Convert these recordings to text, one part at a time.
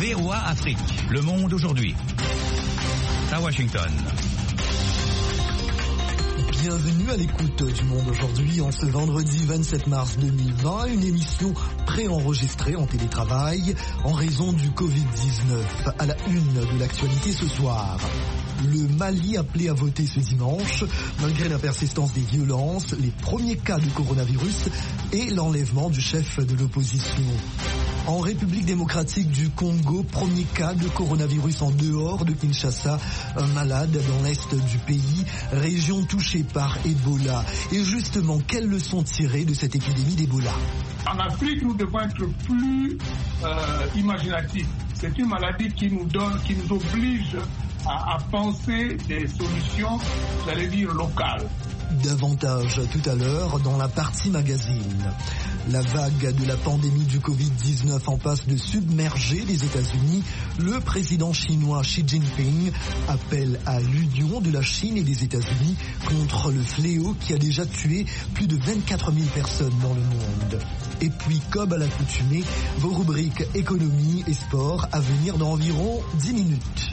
VOA Afrique, le monde aujourd'hui. À Washington. Bienvenue à l'écoute du Monde aujourd'hui en ce vendredi 27 mars 2020, une émission préenregistrée en télétravail en raison du Covid-19. À la une de l'actualité ce soir. Le Mali appelé à voter ce dimanche, malgré la persistance des violences, les premiers cas de coronavirus et l'enlèvement du chef de l'opposition. En République démocratique du Congo, premier cas de coronavirus en dehors de Kinshasa, un malade dans l'est du pays, région touchée par Ebola. Et justement, quelles leçons tirer de cette épidémie d'Ebola? En Afrique, nous devons être plus imaginatifs. C'est une maladie qui nous oblige à penser des solutions, j'allais dire, locales. Davantage tout à l'heure dans la partie magazine. La vague de la pandémie du Covid-19 en passe de submerger les États-Unis. Le président chinois Xi Jinping appelle à l'union de la Chine et des États-Unis contre le fléau qui a déjà tué plus de 24 000 personnes dans le monde. Et puis, comme à l'accoutumée, vos rubriques économie et sport à venir dans environ 10 minutes.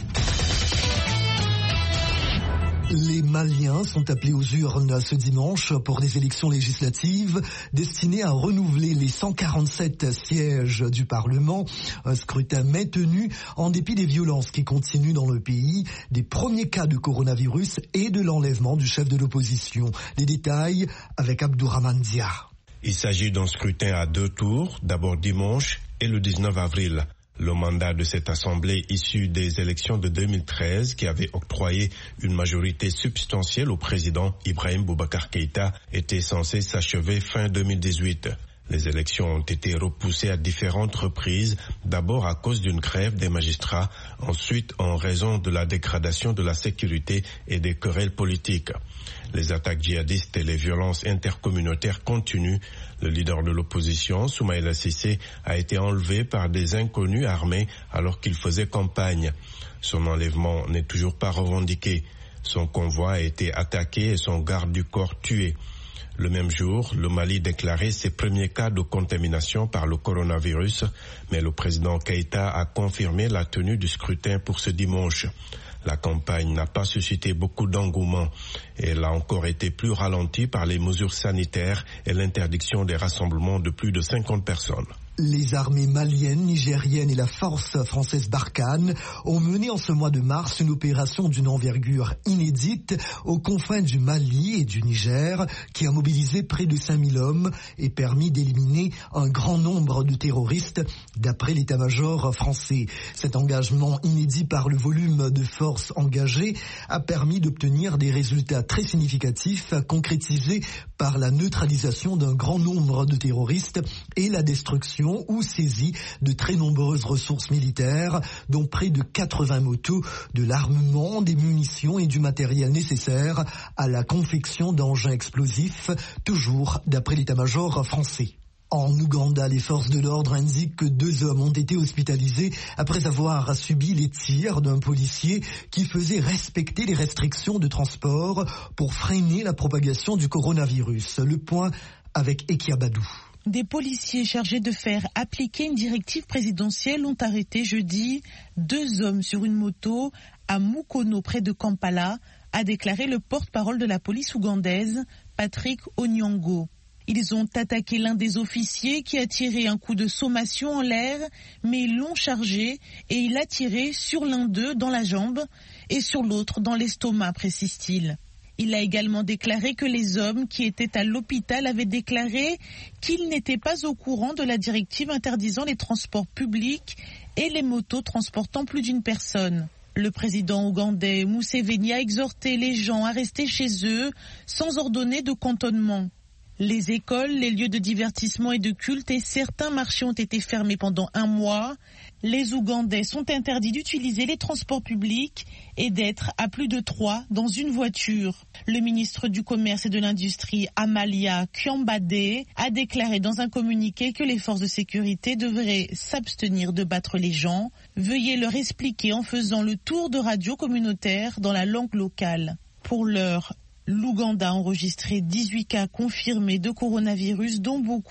Les Maliens sont appelés aux urnes ce dimanche pour des élections législatives destinées à renouveler les 147 sièges du Parlement. Un scrutin maintenu en dépit des violences qui continuent dans le pays, des premiers cas de coronavirus et de l'enlèvement du chef de l'opposition. Les détails avec Abdourahmane Dia. Il s'agit d'un scrutin à 2 tours, d'abord dimanche et le 19 avril. Le mandat de cette assemblée issue des élections de 2013 qui avait octroyé une majorité substantielle au président Ibrahim Boubacar Keïta était censé s'achever fin 2018. Les élections ont été repoussées à différentes reprises, d'abord à cause d'une grève des magistrats, ensuite en raison de la dégradation de la sécurité et des querelles politiques. Les attaques djihadistes et les violences intercommunautaires continuent. Le leader de l'opposition, Soumaïla Cissé, a été enlevé par des inconnus armés alors qu'il faisait campagne. Son enlèvement n'est toujours pas revendiqué. Son convoi a été attaqué et son garde du corps tué. Le même jour, le Mali déclarait ses premiers cas de contamination par le coronavirus, mais le président Keïta a confirmé la tenue du scrutin pour ce dimanche. La campagne n'a pas suscité beaucoup d'engouement et elle a encore été plus ralentie par les mesures sanitaires et l'interdiction des rassemblements de plus de 50 personnes. Les armées maliennes, nigériennes et la force française Barkhane ont mené en ce mois de mars une opération d'une envergure inédite aux confins du Mali et du Niger qui a mobilisé près de 5000 hommes et permis d'éliminer un grand nombre de terroristes d'après l'état-major français. Cet engagement inédit par le volume de forces engagées a permis d'obtenir des résultats très significatifs concrétisés par la neutralisation d'un grand nombre de terroristes et la destruction ou saisie de très nombreuses ressources militaires, dont près de 80 motos, de l'armement, des munitions et du matériel nécessaire à la confection d'engins explosifs, toujours d'après l'état-major français. En Ouganda, les forces de l'ordre indiquent que 2 hommes ont été hospitalisés après avoir subi les tirs d'un policier qui faisait respecter les restrictions de transport pour freiner la propagation du coronavirus. Le point avec Ekia Badou. Des policiers chargés de faire appliquer une directive présidentielle ont arrêté jeudi 2 hommes sur une moto à Mukono, près de Kampala, a déclaré le porte-parole de la police ougandaise, Patrick Onyango. Ils ont attaqué l'un des officiers qui a tiré un coup de sommation en l'air, mais ils l'ont chargé et il a tiré sur l'un d'eux dans la jambe et sur l'autre dans l'estomac, précise-t-il. Il a également déclaré que les hommes qui étaient à l'hôpital avaient déclaré qu'ils n'étaient pas au courant de la directive interdisant les transports publics et les motos transportant plus d'une personne. Le président ougandais Museveni a exhorté les gens à rester chez eux sans ordonner de cantonnement. Les écoles, les lieux de divertissement et de culte et certains marchés ont été fermés pendant 1 mois. Les Ougandais sont interdits d'utiliser les transports publics et d'être à plus de 3 dans une voiture. Le ministre du Commerce et de l'Industrie, Amalia Kyambadé, a déclaré dans un communiqué que les forces de sécurité devraient s'abstenir de battre les gens. Veuillez leur expliquer en faisant le tour de radio communautaire dans la langue locale. Pour l'heure, l'Ouganda a enregistré 18 cas confirmés de coronavirus, dont beaucoup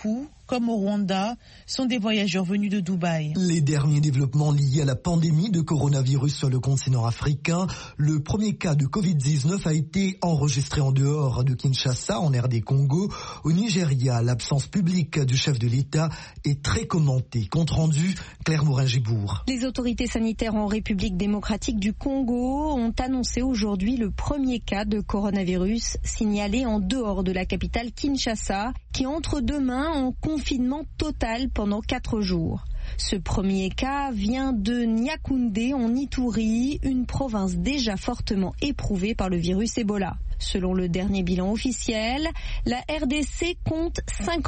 comme au Rwanda, sont des voyageurs venus de Dubaï. Les derniers développements liés à la pandémie de coronavirus sur le continent africain. Le premier cas de Covid-19 a été enregistré en dehors de Kinshasa, en RD Congo. Au Nigeria, l'absence publique du chef de l'État est très commentée. Compte rendu, Claire Morin-Gibourg. Les autorités sanitaires en République démocratique du Congo ont annoncé aujourd'hui le premier cas de coronavirus signalé en dehors de la capitale Kinshasa, qui entre demain en confinement total pendant 4 jours. Ce premier cas vient de Niakoundé en Ituri, une province déjà fortement éprouvée par le virus Ebola. Selon le dernier bilan officiel, la RDC compte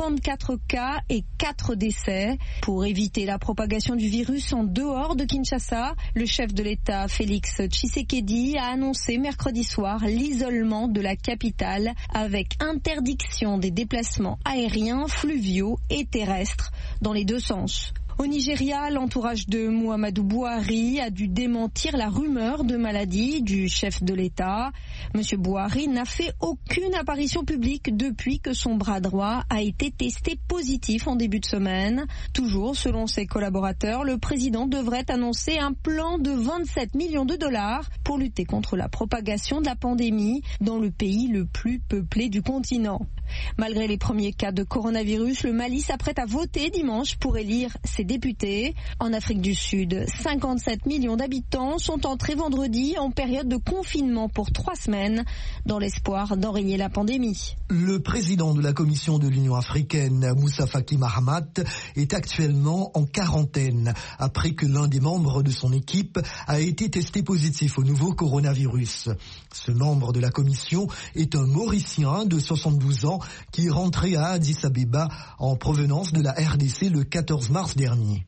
54 cas et 4 décès. Pour éviter la propagation du virus en dehors de Kinshasa, le chef de l'État Félix Tshisekedi a annoncé mercredi soir l'isolement de la capitale avec interdiction des déplacements aériens, fluviaux et terrestres dans les 2 sens. Au Nigeria, l'entourage de Muhammadu Buhari a dû démentir la rumeur de maladie du chef de l'État. Monsieur Buhari n'a fait aucune apparition publique depuis que son bras droit a été testé positif en début de semaine. Toujours selon ses collaborateurs, le président devrait annoncer un plan de 27 millions de dollars pour lutter contre la propagation de la pandémie dans le pays le plus peuplé du continent. Malgré les premiers cas de coronavirus, le Mali s'apprête à voter dimanche pour élire ses députés. En Afrique du Sud, 57 millions d'habitants sont entrés vendredi en période de confinement pour 3 semaines dans l'espoir d'enrayer la pandémie. Le président de la Commission de l'Union africaine, Moussa Faki Mahamat, est actuellement en quarantaine après que l'un des membres de son équipe a été testé positif au nouveau coronavirus. Ce membre de la Commission est un Mauricien de 72 ans qui est rentré à Addis Abeba en provenance de la RDC le 14 mars dernier.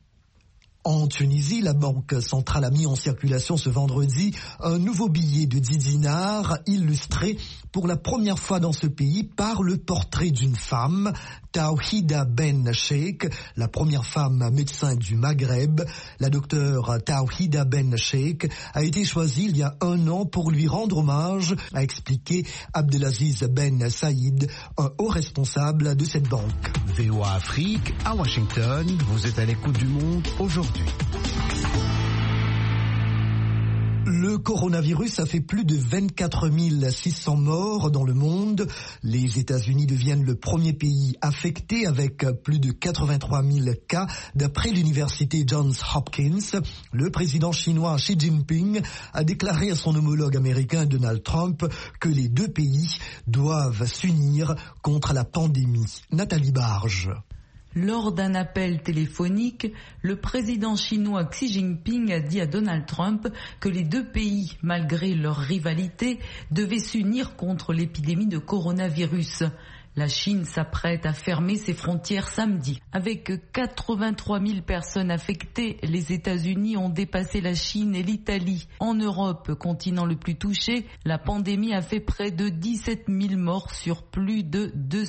En Tunisie, la Banque centrale a mis en circulation ce vendredi un nouveau billet de 10 dinars illustré pour la première fois dans ce pays par le portrait d'une femme, Tawhida Ben Sheikh, la première femme médecin du Maghreb. La docteure Tawhida Ben Sheikh a été choisie il y a 1 an pour lui rendre hommage, a expliqué Abdelaziz Ben Saïd, un haut responsable de cette banque. VOA Afrique, à Washington, vous êtes à l'écoute du monde aujourd'hui. Le coronavirus a fait plus de 24 600 morts dans le monde. Les États-Unis deviennent le premier pays affecté avec plus de 83 000 cas d'après l'université Johns Hopkins. Le président chinois Xi Jinping a déclaré à son homologue américain Donald Trump que les 2 pays doivent s'unir contre la pandémie. Nathalie Barge. Lors d'un appel téléphonique, le président chinois Xi Jinping a dit à Donald Trump que les 2 pays, malgré leur rivalité, devaient s'unir contre l'épidémie de coronavirus. La Chine s'apprête à fermer ses frontières samedi. Avec 83 000 personnes affectées, les États-Unis ont dépassé la Chine et l'Italie. En Europe, continent le plus touché, la pandémie a fait près de 17 000 morts sur plus de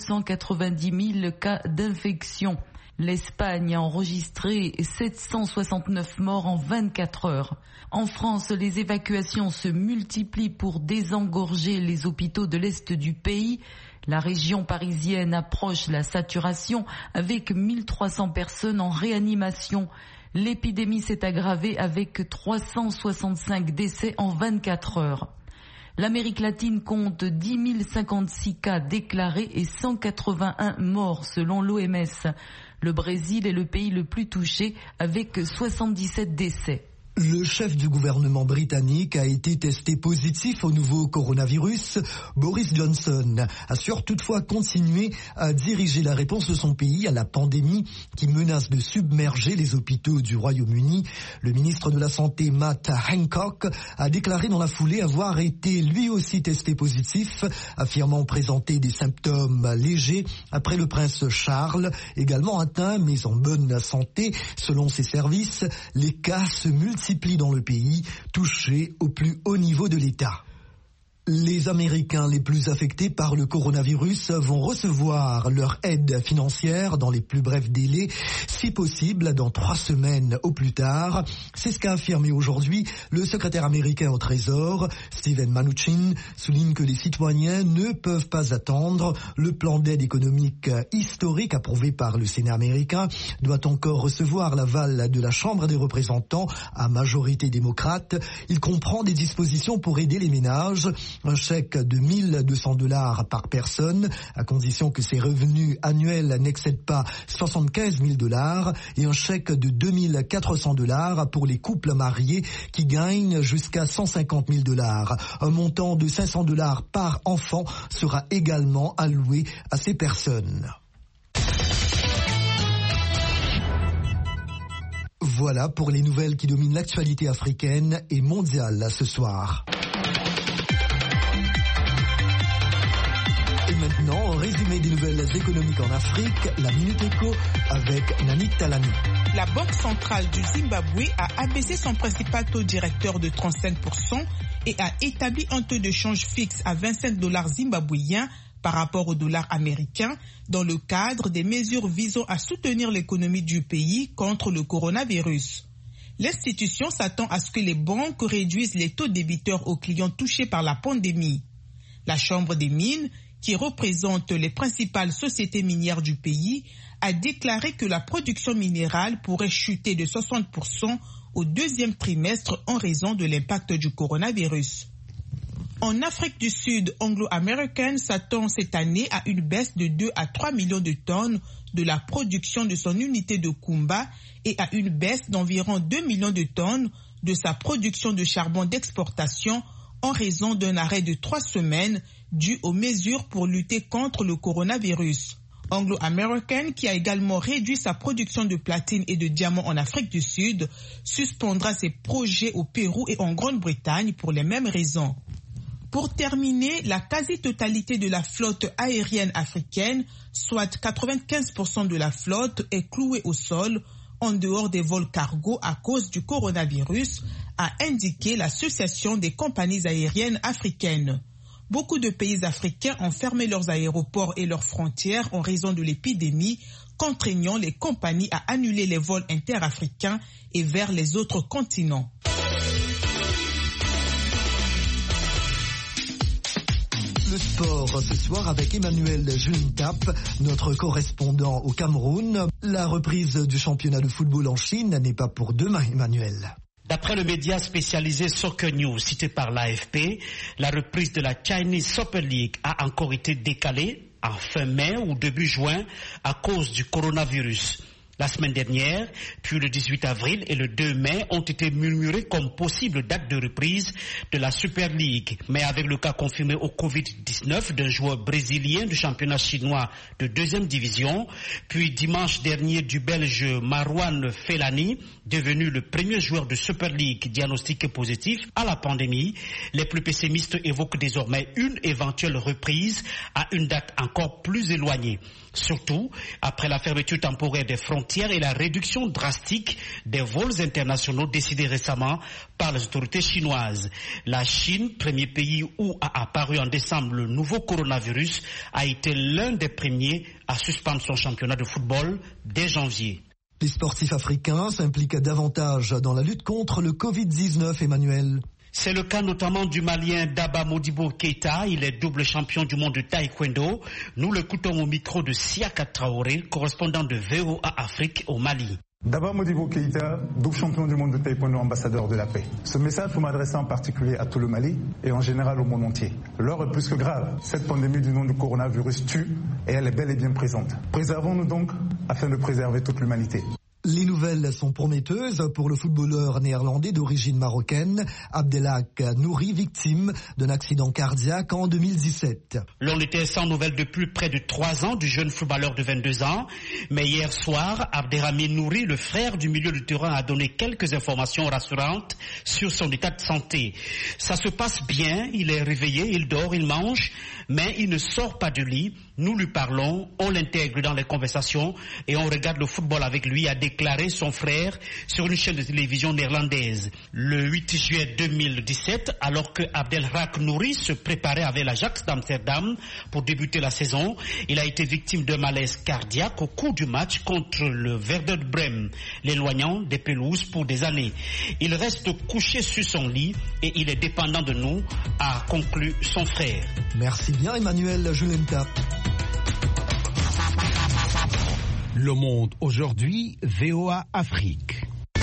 290 000 cas d'infection. L'Espagne a enregistré 769 morts en 24 heures. En France, les évacuations se multiplient pour désengorger les hôpitaux de l'Est du pays. La région parisienne approche la saturation avec 1300 personnes en réanimation. L'épidémie s'est aggravée avec 365 décès en 24 heures. L'Amérique latine compte 10 056 cas déclarés et 181 morts selon l'OMS. Le Brésil est le pays le plus touché avec 77 décès. Le chef du gouvernement britannique a été testé positif au nouveau coronavirus. Boris Johnson assure toutefois continuer à diriger la réponse de son pays à la pandémie qui menace de submerger les hôpitaux du Royaume-Uni. Le ministre de la Santé, Matt Hancock, a déclaré dans la foulée avoir été lui aussi testé positif, affirmant présenter des symptômes légers après le prince Charles, également atteint mais en bonne santé. Selon ses services, les cas se multiplient dans le pays, touché au plus haut niveau de l'État. Les Américains les plus affectés par le coronavirus vont recevoir leur aide financière dans les plus brefs délais, si possible dans 3 semaines au plus tard. C'est ce qu'a affirmé aujourd'hui le secrétaire américain au Trésor, Steven Mnuchin, souligne que les citoyens ne peuvent pas attendre. Le plan d'aide économique historique approuvé par le Sénat américain doit encore recevoir l'aval de la Chambre des représentants à majorité démocrate. Il comprend des dispositions pour aider les ménages. Un chèque de $1 200 par personne, à condition que ses revenus annuels n'excèdent pas $75 000, et un chèque de $2 400 pour les couples mariés qui gagnent jusqu'à $150 000. Un montant de $500 par enfant sera également alloué à ces personnes. Voilà pour les nouvelles qui dominent l'actualité africaine et mondiale ce soir. Et maintenant, un résumé des nouvelles économiques en Afrique, la Minute Éco avec Nanik Talani. La Banque centrale du Zimbabwe a abaissé son principal taux directeur de 35% et a établi un taux de change fixe à $25 zimbabwéens par rapport au dollar américain dans le cadre des mesures visant à soutenir l'économie du pays contre le coronavirus. L'institution s'attend à ce que les banques réduisent les taux débiteurs aux clients touchés par la pandémie. La Chambre des mines, qui représente les principales sociétés minières du pays, a déclaré que la production minérale pourrait chuter de 60% au 2e trimestre en raison de l'impact du coronavirus. En Afrique du Sud, Anglo American s'attend cette année à une baisse de 2 à 3 millions de tonnes de la production de son unité de Kumba et à une baisse d'environ 2 millions de tonnes de sa production de charbon d'exportation en raison d'un arrêt de 3 semaines dû aux mesures pour lutter contre le coronavirus. Anglo American, qui a également réduit sa production de platine et de diamants en Afrique du Sud, suspendra ses projets au Pérou et en Grande-Bretagne pour les mêmes raisons. Pour terminer, la quasi-totalité de la flotte aérienne africaine, soit 95% de la flotte, est clouée au sol en dehors des vols cargo à cause du coronavirus, a indiqué l'Association des compagnies aériennes africaines. Beaucoup de pays africains ont fermé leurs aéroports et leurs frontières en raison de l'épidémie, contraignant les compagnies à annuler les vols interafricains et vers les autres continents. Le sport ce soir avec Emmanuel Juntap, notre correspondant au Cameroun. La reprise du championnat de football en Chine n'est pas pour demain, Emmanuel. D'après le média spécialisé Soccer News cité par l'AFP, la reprise de la Chinese Super League a encore été décalée en fin mai ou début juin à cause du coronavirus. La semaine dernière, puis le 18 avril et le 2 mai ont été murmurés comme possible date de reprise de la Super League. Mais avec le cas confirmé au Covid-19 d'un joueur brésilien du championnat chinois de 2e division, puis dimanche dernier du Belge Marouane Fellaini, devenu le premier joueur de Super League diagnostiqué positif à la pandémie, les plus pessimistes évoquent désormais une éventuelle reprise à une date encore plus éloignée. Surtout après la fermeture temporaire des frontières et la réduction drastique des vols internationaux décidés récemment par les autorités chinoises. La Chine, premier pays où a apparu en décembre le nouveau coronavirus, a été l'un des premiers à suspendre son championnat de football dès janvier. Les sportifs africains s'impliquent davantage dans la lutte contre le Covid-19, Emmanuel. C'est le cas notamment du Malien Daba Modibo Keita, il est double champion du monde de taekwondo. Nous l'écoutons au micro de Siaka Traoré, correspondant de VOA Afrique au Mali. Daba Modibo Keita, double champion du monde de taekwondo, ambassadeur de la paix. Ce message, vous m'adressez en particulier à tout le Mali et en général au monde entier. L'heure est plus que grave. Cette pandémie du nom du coronavirus tue et elle est bel et bien présente. Préservons-nous donc afin de préserver toute l'humanité. Les nouvelles sont prometteuses pour le footballeur néerlandais d'origine marocaine, Abdelhak Nouri, victime d'un accident cardiaque en 2017. L'on était sans nouvelles depuis près de 3 ans du jeune footballeur de 22 ans. Mais hier soir, Abderrahmane Nouri, le frère du milieu de terrain, a donné quelques informations rassurantes sur son état de santé. Ça se passe bien, il est réveillé, il dort, il mange, mais il ne sort pas du lit. Nous lui parlons, on l'intègre dans les conversations et on regarde le football avec lui, a déclaré son frère sur une chaîne de télévision néerlandaise. Le 8 juillet 2017, alors que Abdelrak Nouri se préparait avec l'Ajax d'Amsterdam pour débuter la saison, il a été victime d'un malaise cardiaque au cours du match contre le Werder Brême, l'éloignant des pelouses pour des années. Il reste couché sur son lit et il est dépendant de nous, a conclu son frère. Merci bien Emmanuel Julenta. Le Monde aujourd'hui, VOA Afrique.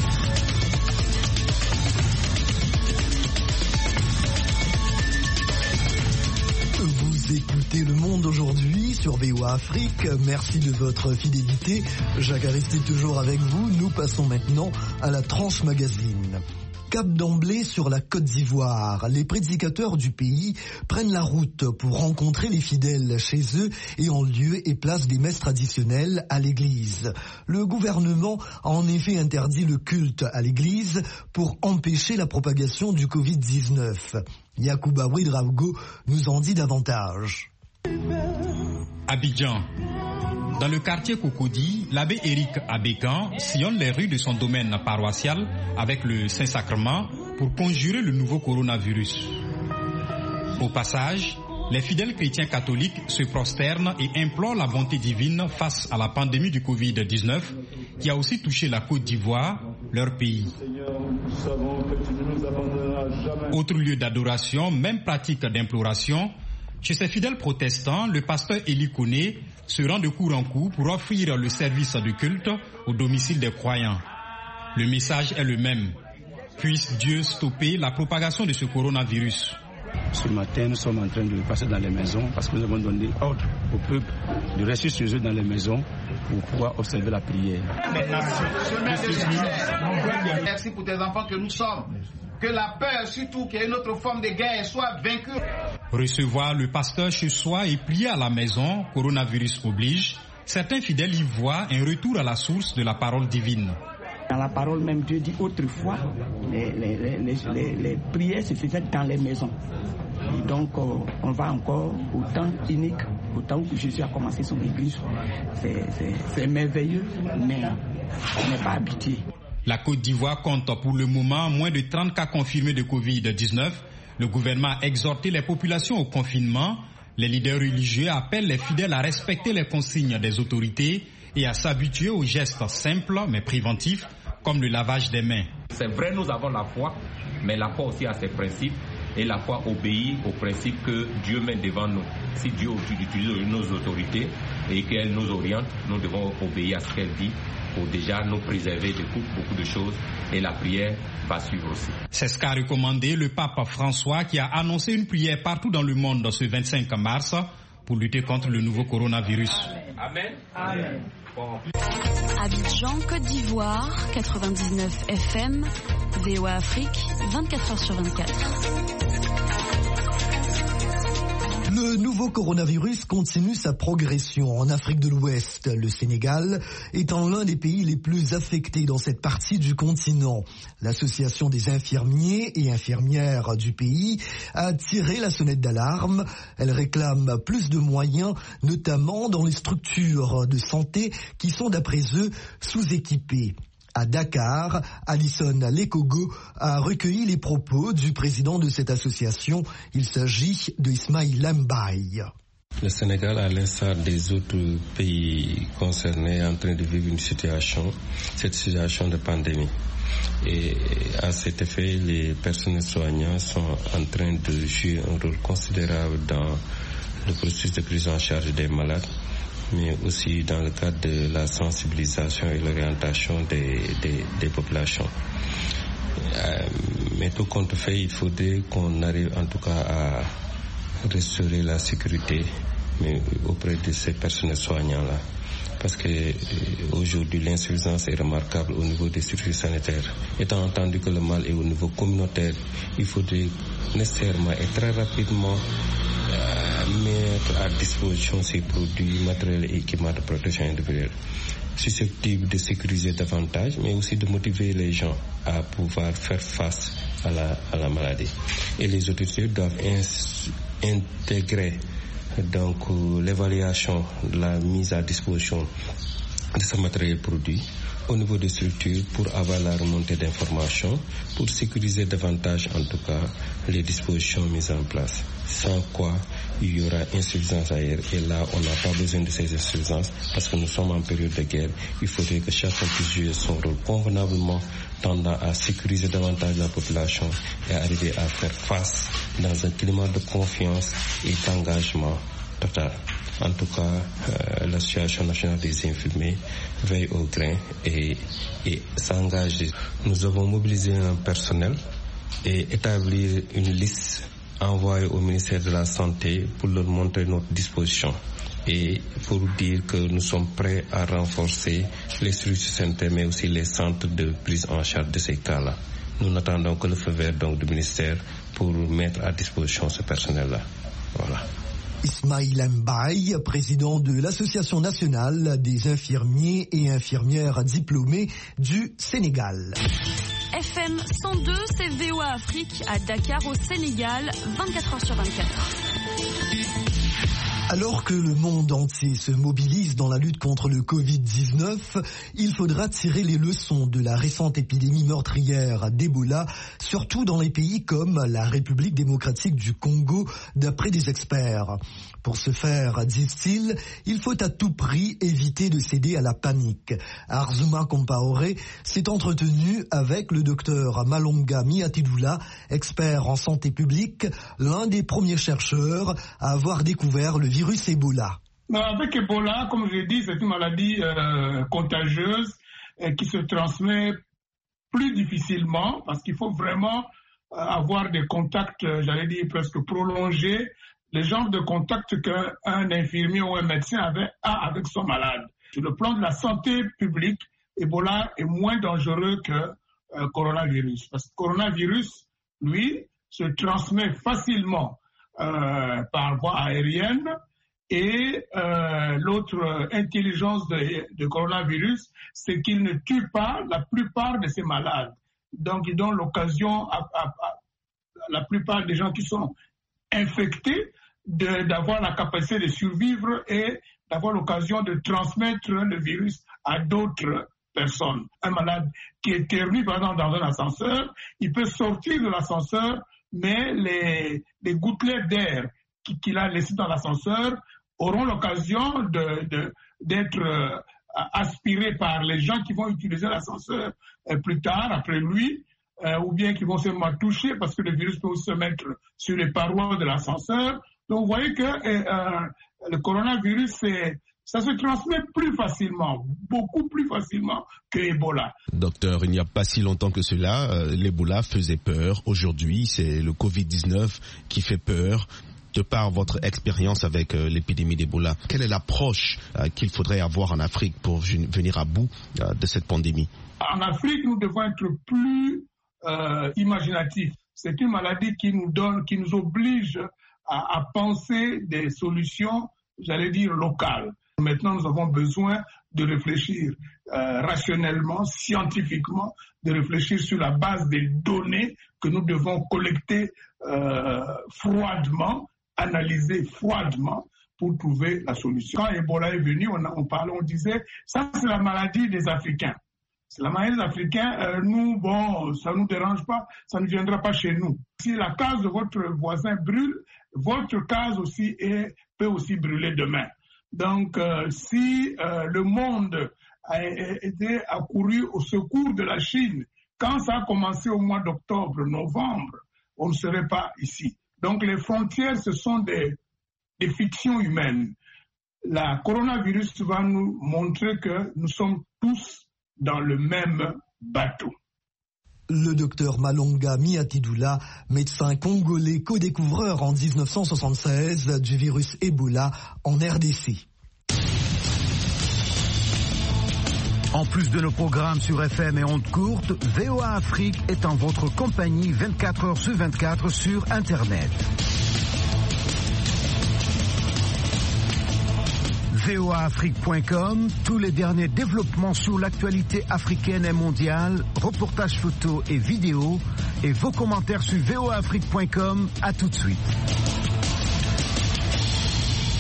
Vous écoutez Le Monde aujourd'hui sur VOA Afrique. Merci de votre fidélité. Jacques Aristide toujours avec vous. Nous passons maintenant à la tranche magazine. Cap d'emblée sur la Côte d'Ivoire. Les prédicateurs du pays prennent la route pour rencontrer les fidèles chez eux et en lieu et place des messes traditionnelles à l'église. Le gouvernement a en effet interdit le culte à l'église pour empêcher la propagation du Covid-19. Yacouba Ouedraogo nous en dit davantage. Abidjan. Dans le quartier Cocody, l'abbé Éric Abégan sillonne les rues de son domaine paroissial avec le Saint-Sacrement pour conjurer le nouveau coronavirus. Au passage, les fidèles chrétiens catholiques se prosternent et implorent la bonté divine face à la pandémie du Covid-19 qui a aussi touché la Côte d'Ivoire, leur pays. Autre lieu d'adoration, même pratique d'imploration, chez ces fidèles protestants, le pasteur Élie Koné se rend de cour en cour pour offrir le service de culte au domicile des croyants. Le message est le même. Puisse Dieu stopper la propagation de ce coronavirus. Ce matin, nous sommes en train de passer dans les maisons parce que nous avons donné ordre au peuple de rester chez eux dans les maisons pour pouvoir observer la prière. Merci pour tes enfants que nous sommes. Que la peur, surtout qu'il y ait une autre forme de guerre, soit vaincue. Recevoir le pasteur chez soi et prier à la maison, coronavirus oblige, certains fidèles y voient un retour à la source de la parole divine. Dans la parole même, Dieu dit autrefois, les prières se faisaient dans les maisons. Et donc, on va encore au temps unique, au temps où Jésus a commencé son église. C'est merveilleux, mais on n'est pas habitué. La Côte d'Ivoire compte pour le moment moins de 30 cas confirmés de Covid-19. Le gouvernement a exhorté les populations au confinement. Les leaders religieux appellent les fidèles à respecter les consignes des autorités et à s'habituer aux gestes simples mais préventifs comme le lavage des mains. C'est vrai, nous avons la foi, mais la foi aussi a ses principes et la foi obéit aux principes que Dieu met devant nous. Si Dieu utilise nos autorités et qu'elle nous oriente, nous devons obéir à ce qu'elle dit pour déjà nous préserver de beaucoup de choses et la prière va suivre aussi. C'est ce qu'a recommandé le pape François qui a annoncé une prière partout dans le monde ce 25 mars pour lutter contre le nouveau coronavirus. Amen. Amen. Abidjan, Côte d'Ivoire, 99 FM, VOA Afrique, 24h/24. Le nouveau coronavirus continue sa progression en Afrique de l'Ouest, le Sénégal étant l'un des pays les plus affectés dans cette partie du continent. L'association des infirmiers et infirmières du pays a tiré la sonnette d'alarme. Elle réclame plus de moyens, notamment dans les structures de santé qui sont d'après eux sous-équipées. À Dakar, Alison Lekogo a recueilli les propos du président de cette association. Il s'agit de Ismaïl Mbaye. Le Sénégal, à l'instar des autres pays concernés, est en train de vivre cette situation de pandémie. Et à cet effet, les personnels soignants sont en train de jouer un rôle considérable dans le processus de prise en charge des malades, mais aussi dans le cadre de la sensibilisation et l'orientation des populations. Mais tout compte fait, il faudrait qu'on arrive en tout cas à restaurer la sécurité mais auprès de ces personnels soignants-là. Parce que aujourd'hui, l'insuffisance est remarquable au niveau des services sanitaires. Étant entendu que le mal est au niveau communautaire, il faudrait nécessairement et très rapidement mettre à disposition ces produits, matériels et équipements de protection individuelle susceptibles de sécuriser davantage, mais aussi de motiver les gens à pouvoir faire face à la maladie. Et les autorités doivent intégrer donc l'évaluation de la mise à disposition de ce matériel produit au niveau des structures pour avoir la remontée d'informations, pour sécuriser davantage en tout cas les dispositions mises en place. Sans quoi il y aura insuffisance ailleurs, et là on n'a pas besoin de ces insuffisances parce que nous sommes en période de guerre. Il faudrait que chacun puisse jouer son rôle convenablement, tendant à sécuriser davantage la population et arriver à faire face dans un climat de confiance et d'engagement total. En tout cas, l'Association nationale des infirmiers veille au grain et s'engage. Nous avons mobilisé un personnel et établi une liste envoyée au ministère de la Santé pour leur montrer notre disposition et pour dire que nous sommes prêts à renforcer les structures sanitaires mais aussi les centres de prise en charge de ces cas-là. Nous n'attendons que le feu vert donc du ministère pour mettre à disposition ce personnel-là. Voilà. Ismaïl Mbaye, président de l'Association nationale des infirmiers et infirmières diplômés du Sénégal. FM 102, c'est VOA Afrique à Dakar au Sénégal, 24h/24. Alors que le monde entier se mobilise dans la lutte contre le Covid-19, il faudra tirer les leçons de la récente épidémie meurtrière d'Ebola, surtout dans les pays comme la République démocratique du Congo, d'après des experts. Pour ce faire, disent-ils, il faut à tout prix éviter de céder à la panique. Arzuma Compaoré s'est entretenu avec le docteur Malonga Miatidoula, expert en santé publique, l'un des premiers chercheurs à avoir découvert le virus Ebola. Avec Ebola, comme je l'ai dit, c'est une maladie contagieuse qui se transmet plus difficilement parce qu'il faut vraiment avoir des contacts, j'allais dire presque prolongés, le genre de contact qu'un infirmier ou un médecin a avec son malade. Sur le plan de la santé publique, Ebola est moins dangereux que coronavirus. Parce que coronavirus, lui, se transmet facilement par voie aérienne. Et l'autre intelligence de coronavirus, c'est qu'il ne tue pas la plupart de ces malades. Donc, il donne l'occasion à la plupart des gens qui sont infectés d'avoir la capacité de survivre et d'avoir l'occasion de transmettre le virus à d'autres personnes. Un malade qui éternue, par exemple, dans un ascenseur, il peut sortir de l'ascenseur, mais les gouttelettes d'air qu'il a laissées dans l'ascenseur auront l'occasion d'être aspirés par les gens qui vont utiliser l'ascenseur plus tard, après lui, ou bien qui vont seulement toucher parce que le virus peut aussi se mettre sur les parois de l'ascenseur. Donc vous voyez que le coronavirus, ça se transmet plus facilement, beaucoup plus facilement que Ebola. Docteur, il n'y a pas si longtemps que cela, l'Ebola faisait peur. Aujourd'hui, c'est le Covid-19 qui fait peur. De par votre expérience avec l'épidémie d'Ebola, quelle est l'approche qu'il faudrait avoir en Afrique pour venir à bout de cette pandémie? En Afrique, nous devons être plus imaginatifs. C'est une maladie qui nous oblige à penser des solutions, j'allais dire, locales. Maintenant, nous avons besoin de réfléchir rationnellement, scientifiquement, de réfléchir sur la base des données que nous devons collecter froidement, analyser froidement pour trouver la solution. Quand Ebola est venu, on parlait, on disait, ça c'est la maladie des Africains. C'est la maladie des Africains, nous, bon, ça ne nous dérange pas, ça ne viendra pas chez nous. Si la case de votre voisin brûle, votre case aussi peut aussi brûler demain. Donc, si le monde a couru au secours de la Chine, quand ça a commencé au mois d'octobre, novembre, on ne serait pas ici. Donc, les frontières, ce sont des fictions humaines. La coronavirus va nous montrer que nous sommes tous dans le même bateau. Le docteur Malonga Miatidoula, médecin congolais co-découvreur en 1976 du virus Ebola en RDC. En plus de nos programmes sur FM et ondes courtes, VOA Afrique est en votre compagnie 24 heures sur 24 sur Internet. voaafrique.com, tous les derniers développements sur l'actualité africaine et mondiale, reportages photos et vidéos, et vos commentaires sur voaafrique.com. À tout de suite.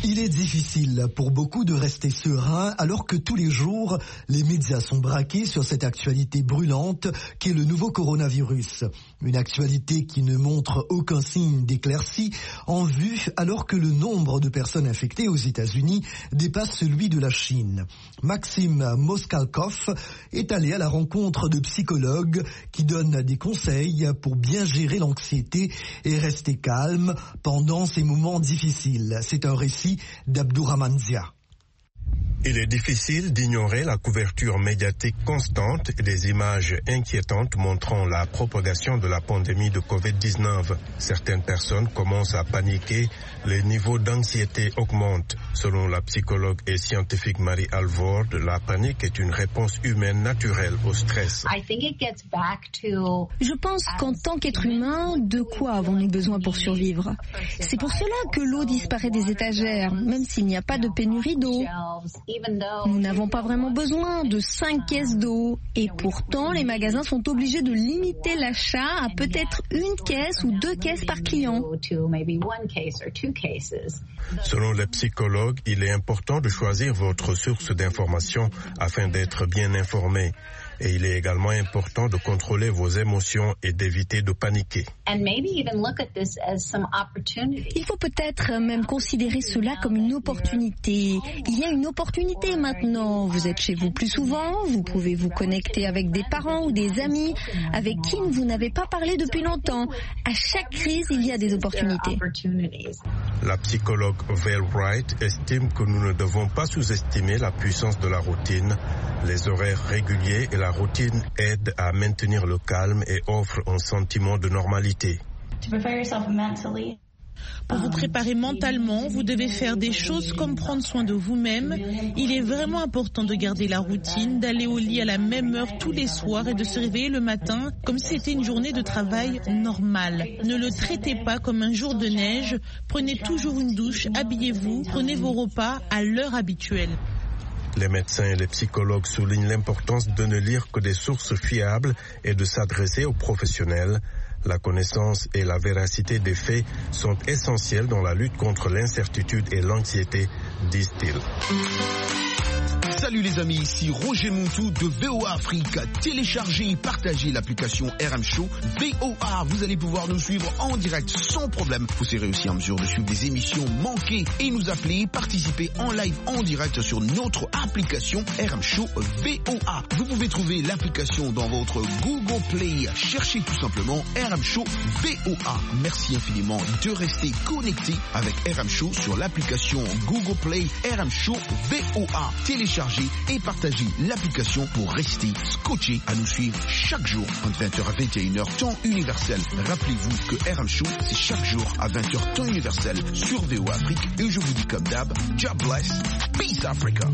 Il est difficile pour beaucoup de rester serein alors que tous les jours, les médias sont braqués sur cette actualité brûlante qu'est le nouveau coronavirus. Une actualité qui ne montre aucun signe d'éclaircie en vue alors que le nombre de personnes infectées aux États-Unis dépasse celui de la Chine. Maxime Moskalkov est allé à la rencontre de psychologues qui donnent des conseils pour bien gérer l'anxiété et rester calme pendant ces moments difficiles. C'est un récit d'Abdourahmane Zia. Il est difficile d'ignorer la couverture médiatique constante et des images inquiétantes montrant la propagation de la pandémie de Covid-19. Certaines personnes commencent à paniquer, les niveaux d'anxiété augmentent. Selon la psychologue et scientifique Marie Alvord, la panique est une réponse humaine naturelle au stress. Je pense qu'en tant qu'être humain, de quoi avons-nous besoin pour survivre? C'est pour cela que l'eau disparaît des étagères, même s'il n'y a pas de pénurie d'eau. Nous n'avons pas vraiment besoin de 5 caisses d'eau et pourtant les magasins sont obligés de limiter l'achat à peut-être 1 caisse ou 2 caisses par client. Selon les psychologues, il est important de choisir votre source d'information afin d'être bien informé. Et il est également important de contrôler vos émotions et d'éviter de paniquer. Il faut peut-être même considérer cela comme une opportunité. Il y a une opportunité maintenant. Vous êtes chez vous plus souvent, vous pouvez vous connecter avec des parents ou des amis avec qui vous n'avez pas parlé depuis longtemps. À chaque crise, il y a des opportunités. La psychologue Vail Wright estime que nous ne devons pas sous-estimer la puissance de la routine. Les horaires réguliers et la routine aident à maintenir le calme et offrent un sentiment de normalité. Pour vous préparer mentalement, vous devez faire des choses comme prendre soin de vous-même. Il est vraiment important de garder la routine, d'aller au lit à la même heure tous les soirs et de se réveiller le matin comme si c'était une journée de travail normale. Ne le traitez pas comme un jour de neige. Prenez toujours une douche, habillez-vous, prenez vos repas à l'heure habituelle. Les médecins et les psychologues soulignent l'importance de ne lire que des sources fiables et de s'adresser aux professionnels. La connaissance et la véracité des faits sont essentielles dans la lutte contre l'incertitude et l'anxiété, disent-ils. Salut les amis, ici Roger Montou de VOA Afrique. Téléchargez et partagez l'application RM Show VOA. Vous allez pouvoir nous suivre en direct sans problème. Vous serez aussi en mesure de suivre des émissions manquées et nous appeler, participer en live en direct sur notre application RM Show VOA. Vous pouvez trouver l'application dans votre Google Play. Cherchez tout simplement RM Show VOA. Merci infiniment de rester connecté avec RM Show sur l'application Google Play RM Show VOA. Téléchargez et partagez l'application pour rester scotché à nous suivre chaque jour entre 20h à 21h temps universel. Rappelez-vous que RM Show c'est chaque jour à 20h temps universel sur VOA Afrique et je vous dis comme d'hab, God bless, peace Africa.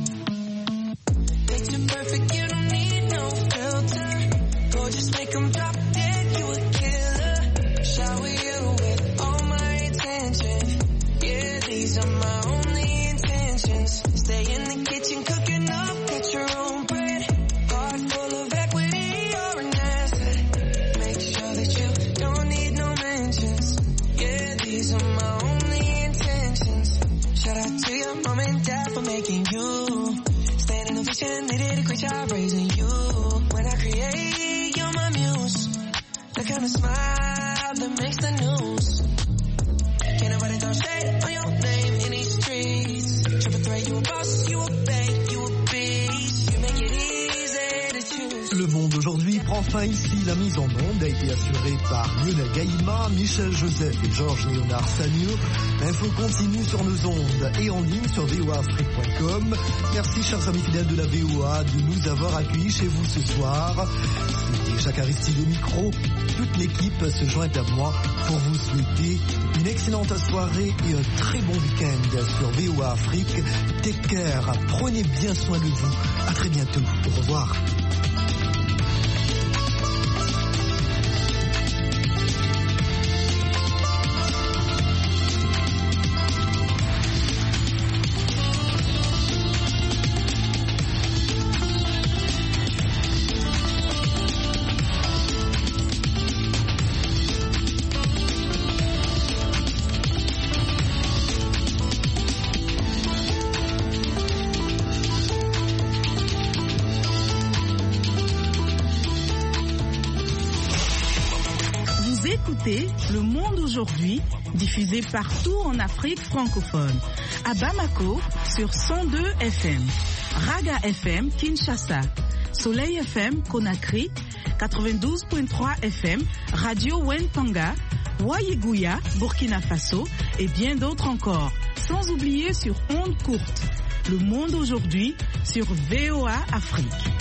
Stay in the kitchen cooking up, get your own bread. Heart full of equity or an asset. Make sure that you don't need no mentions. Yeah, these are my only intentions. Shout out to your mom and dad for making you. Staying in the vision, they did a great job raising you. When I create, you're my muse. The kind of smile that makes the news. Can't nobody throw shade on your name in these streets. You a boss, you a bank, you a beast. You make it easy to choose. Le monde aujourd'hui prend fin ici. La mise en onde a été assurée par Lionel Gaïma, Michel Joseph et Georges Léonard Sagno. L'info continue sur nos ondes et en ligne sur voafrique.com. Merci chers amis fidèles de la VOA de nous avoir accueillis chez vous ce soir. C'était Jacques Aristide au micro. Toute l'équipe se joint à moi pour vous souhaiter une excellente soirée et un très bon week-end sur VOA Afrique. Take care, prenez bien soin de vous. À très bientôt. Au revoir. écoutez Le Monde aujourd'hui, diffusé partout en Afrique francophone. À Bamako, sur 102 FM. Raga FM, Kinshasa. Soleil FM, Conakry. 92.3 FM, Radio Wentanga. Wayiguya, Burkina Faso. Et bien d'autres encore. Sans oublier sur ondes courtes. Le Monde aujourd'hui, sur VOA Afrique.